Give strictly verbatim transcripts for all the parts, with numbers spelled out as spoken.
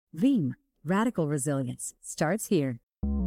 Veeam, radical resilience, starts here.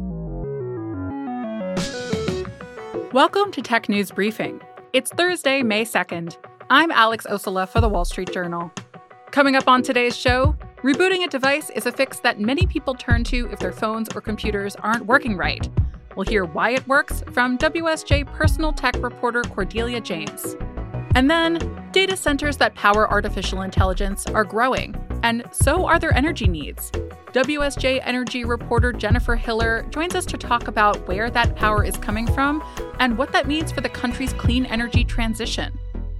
Welcome to Tech News Briefing. It's Thursday, May second. I'm Alex Ossala for The Wall Street Journal. Coming up on today's show, rebooting a device is a fix that many people turn to if their phones or computers aren't working right. We'll hear why it works from W S J personal tech reporter Cordelia James. And then, data centers that power artificial intelligence are growing, and so are their energy needs. W S J energy reporter Jennifer Hiller joins us to talk about where that power is coming from and what that means for the country's clean energy transition.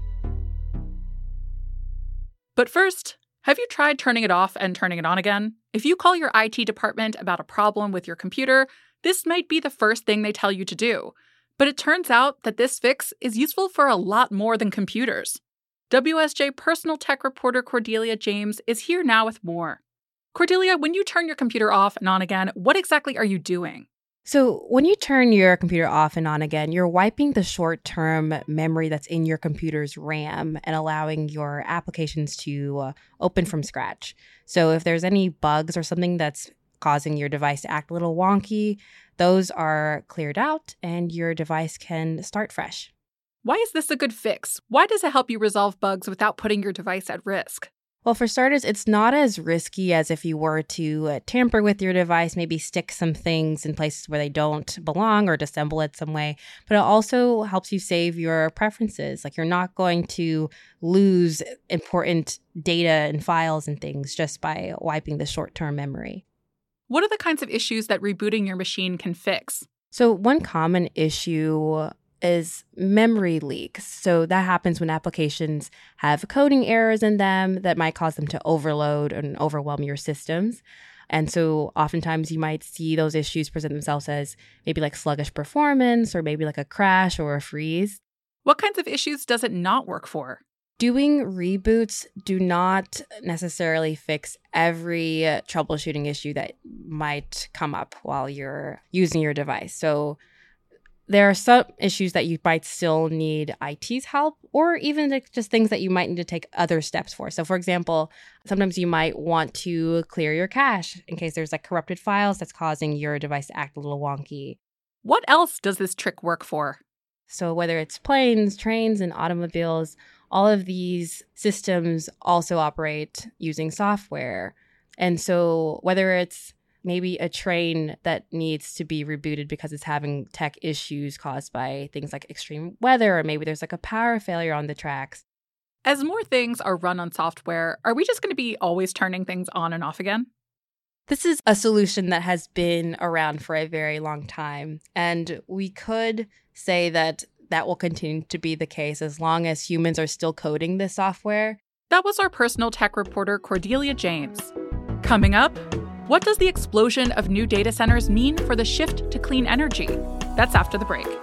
But first, have you tried turning it off and turning it on again? If you call your I T department about a problem with your computer, this might be the first thing they tell you to do. But it turns out that this fix is useful for a lot more than computers. W S J personal tech reporter Cordelia James is here now with more. Cordelia, when you turn your computer off and on again, what exactly are you doing? So when you turn your computer off and on again, you're wiping the short-term memory that's in your computer's RAM and allowing your applications to uh, open from scratch. So if there's any bugs or something that's causing your device to act a little wonky, those are cleared out and your device can start fresh. Why is this a good fix? Why does it help you resolve bugs without putting your device at risk? Well, for starters, it's not as risky as if you were to uh, tamper with your device, maybe stick some things in places where they don't belong or disassemble it some way. But it also helps you save your preferences. Like, you're not going to lose important data and files and things just by wiping the short-term memory. What are the kinds of issues that rebooting your machine can fix? So one common issue is memory leaks. So that happens when applications have coding errors in them that might cause them to overload and overwhelm your systems. And so oftentimes you might see those issues present themselves as maybe like sluggish performance or maybe like a crash or a freeze. What kinds of issues does it not work for? Doing reboots do not necessarily fix every troubleshooting issue that might come up while you're using your device. So there are some issues that you might still need I T's help, or even just things that you might need to take other steps for. So for example, sometimes you might want to clear your cache in case there's like corrupted files that's causing your device to act a little wonky. What else does this trick work for? So whether it's planes, trains, and automobiles, all of these systems also operate using software. And so whether it's maybe a train that needs to be rebooted because it's having tech issues caused by things like extreme weather, or maybe there's like a power failure on the tracks. As more things are run on software, are we just going to be always turning things on and off again? This is a solution that has been around for a very long time. And we could say that that will continue to be the case as long as humans are still coding this software. That was our personal tech reporter, Cordelia James. Coming up, what does the explosion of new data centers mean for the shift to clean energy? That's after the break.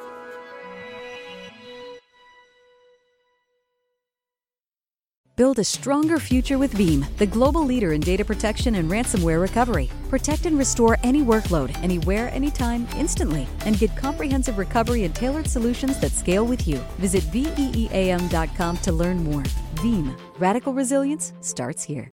Build a stronger future with Veeam, the global leader in data protection and ransomware recovery. Protect and restore any workload, anywhere, anytime, instantly, and get comprehensive recovery and tailored solutions that scale with you. Visit veeam dot com to learn more. Veeam, radical resilience starts here.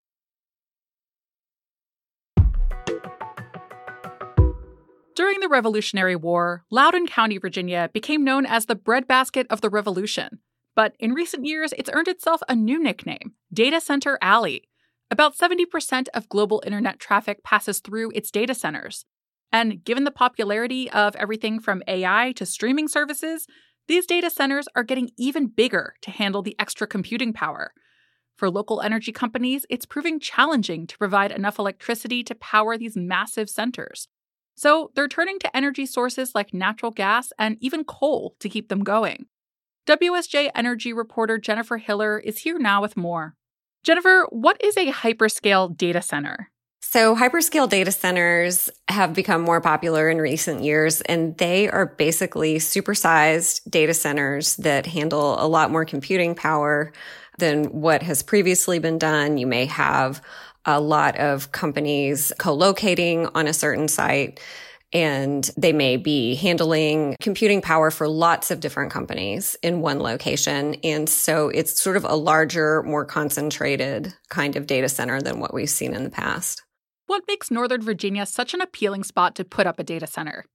During the Revolutionary War, Loudoun County, Virginia became known as the breadbasket of the Revolution. But in recent years, it's earned itself a new nickname, Data Center Alley. About seventy percent of global internet traffic passes through its data centers. And given the popularity of everything from A I to streaming services, these data centers are getting even bigger to handle the extra computing power. For local energy companies, it's proving challenging to provide enough electricity to power these massive centers. So they're turning to energy sources like natural gas and even coal to keep them going. W S J energy reporter Jennifer Hiller is here now with more. Jennifer, what is a hyperscale data center? So hyperscale data centers have become more popular in recent years, and they are basically supersized data centers that handle a lot more computing power than what has previously been done. You may have a lot of companies co-locating on a certain site, and they may be handling computing power for lots of different companies in one location. And so it's sort of a larger, more concentrated kind of data center than what we've seen in the past. What makes Northern Virginia such an appealing spot to put up a data center?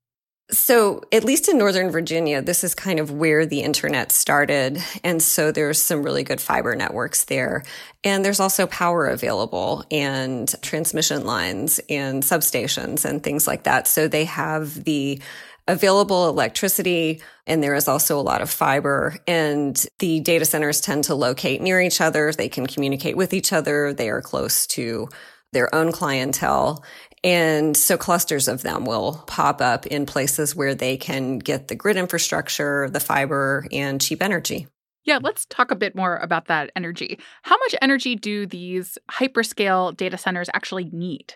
So at least in Northern Virginia, this is kind of where the internet started. And so there's some really good fiber networks there. And there's also power available and transmission lines and substations and things like that. So they have the available electricity, and there is also a lot of fiber. And the data centers tend to locate near each other. They can communicate with each other. They are close to their own clientele. And so clusters of them will pop up in places where they can get the grid infrastructure, the fiber, and cheap energy. Yeah, let's talk a bit more about that energy. How much energy do these hyperscale data centers actually need?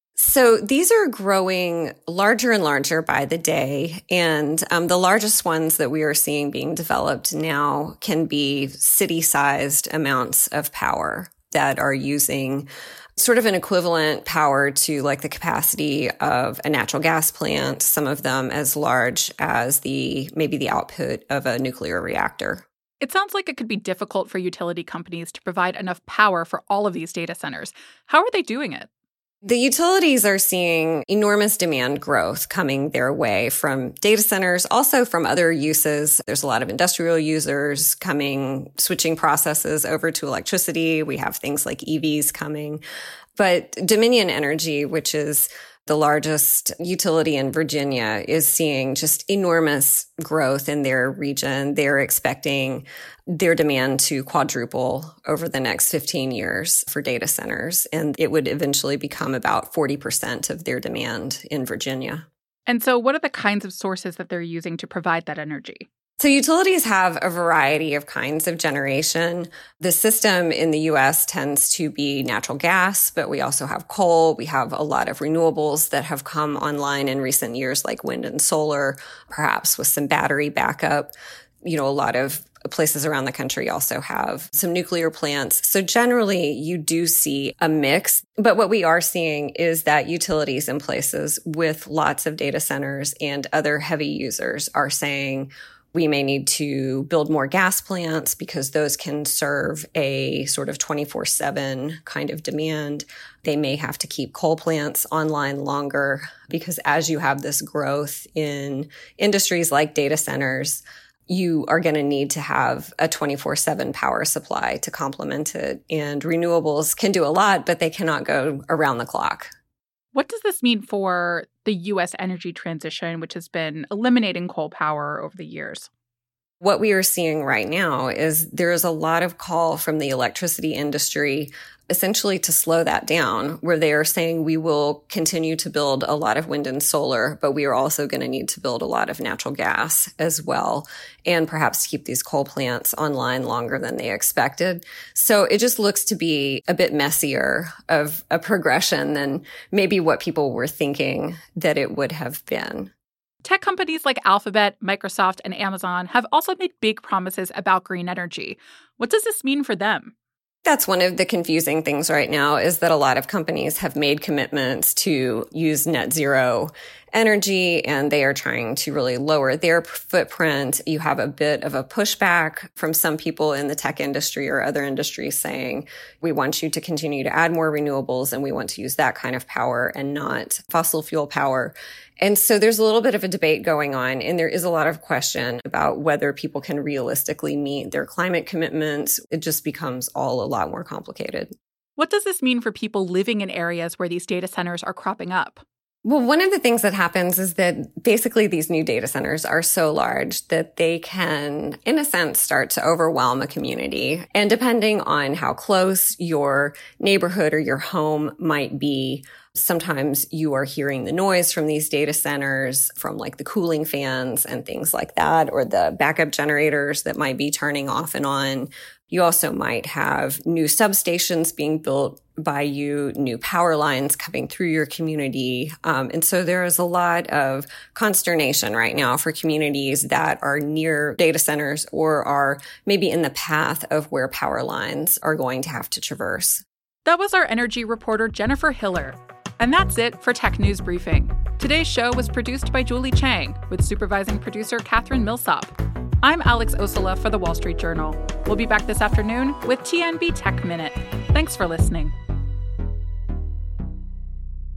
So these are growing larger and larger by the day. And um, the largest ones that we are seeing being developed now can be city-sized amounts of power that are using sort of an equivalent power to like the capacity of a natural gas plant, some of them as large as the maybe the output of a nuclear reactor. It sounds like it could be difficult for utility companies to provide enough power for all of these data centers. How are they doing it? The utilities are seeing enormous demand growth coming their way from data centers, also from other uses. There's a lot of industrial users coming, switching processes over to electricity. We have things like E Vs coming. But Dominion Energy, which is the largest utility in Virginia, is seeing just enormous growth in their region. They're expecting their demand to quadruple over the next fifteen years for data centers, and it would eventually become about forty percent of their demand in Virginia. And so what are the kinds of sources that they're using to provide that energy? So utilities have a variety of kinds of generation. The system in the U S tends to be natural gas, but we also have coal. We have a lot of renewables that have come online in recent years, like wind and solar, perhaps with some battery backup. You know, a lot of places around the country also have some nuclear plants. So generally, you do see a mix. But what we are seeing is that utilities in places with lots of data centers and other heavy users are saying, we may need to build more gas plants because those can serve a sort of twenty-four seven kind of demand. They may have to keep coal plants online longer because as you have this growth in industries like data centers, you are going to need to have a twenty-four seven power supply to complement it. And renewables can do a lot, but they cannot go around the clock. What does this mean for the U S energy transition, which has been eliminating coal power over the years? What we are seeing right now is there is a lot of call from the electricity industry essentially to slow that down, where they are saying we will continue to build a lot of wind and solar, but we are also going to need to build a lot of natural gas as well, and perhaps keep these coal plants online longer than they expected. So it just looks to be a bit messier of a progression than maybe what people were thinking that it would have been. Tech companies like Alphabet, Microsoft, and Amazon have also made big promises about green energy. What does this mean for them? That's one of the confusing things right now is that a lot of companies have made commitments to use net zero energy, and they are trying to really lower their footprint. You have a bit of a pushback from some people in the tech industry or other industries saying, we want you to continue to add more renewables and we want to use that kind of power and not fossil fuel power. And so there's a little bit of a debate going on, and there is a lot of question about whether people can realistically meet their climate commitments. It just becomes all a lot more complicated. What does this mean for people living in areas where these data centers are cropping up? Well, one of the things that happens is that basically these new data centers are so large that they can, in a sense, start to overwhelm a community. And depending on how close your neighborhood or your home might be, sometimes you are hearing the noise from these data centers, from like the cooling fans and things like that, or the backup generators that might be turning off and on. You also might have new substations being built by you, new power lines coming through your community. Um, and so there is a lot of consternation right now for communities that are near data centers or are maybe in the path of where power lines are going to have to traverse. That was our energy reporter, Jennifer Hiller. And that's it for Tech News Briefing. Today's show was produced by Julie Chang with supervising producer Catherine Millsop. I'm Alex Ossola for The Wall Street Journal. We'll be back this afternoon with T N B Tech Minute. Thanks for listening.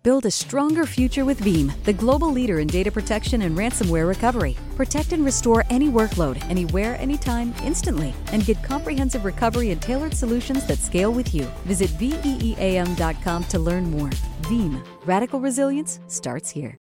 Build a stronger future with Veeam, the global leader in data protection and ransomware recovery. Protect and restore any workload, anywhere, anytime, instantly, and get comprehensive recovery and tailored solutions that scale with you. Visit veeam dot com to learn more. Veeam, radical resilience starts here.